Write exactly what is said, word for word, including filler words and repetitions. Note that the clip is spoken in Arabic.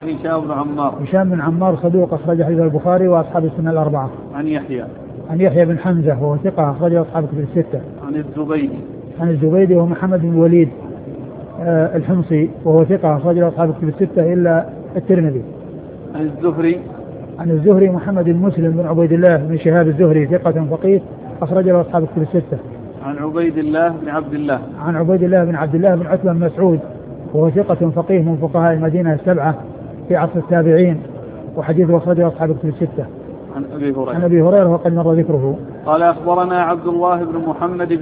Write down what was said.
هشام بن عمار. هشام بن عمار صدوق أخرج حديث البخاري وأصحاب السنة الأربعة. عن يحيى عن يحيى بن حمزة وهو ثقة أخرج أصحاب الكتب الستة. عن الزبيدي عن الزبيدي وهو محمد بن الوليد آه الحمصي وهو ثقة أخرج أصحاب الكتب الستة إلا الترمذي. عن الزهري عن الزهري محمد بن مسلم بن عبيد الله بن شهاب الزهري ثقة فقيه أخرج له أصحاب الكتب الستة. عن عبيد الله بن عبد الله عن عبيد الله بن عبد الله بن عتبة بن مسعود وهو ثقة فقيه من فقهاء المدينة السبعة في عصر التابعين وحديثه أخرجه أصحاب الكتب الستة. عن أبي هريرة عن أبي هريرة وقد مر ذكره. قال أخبرنا عبد الله بن محمد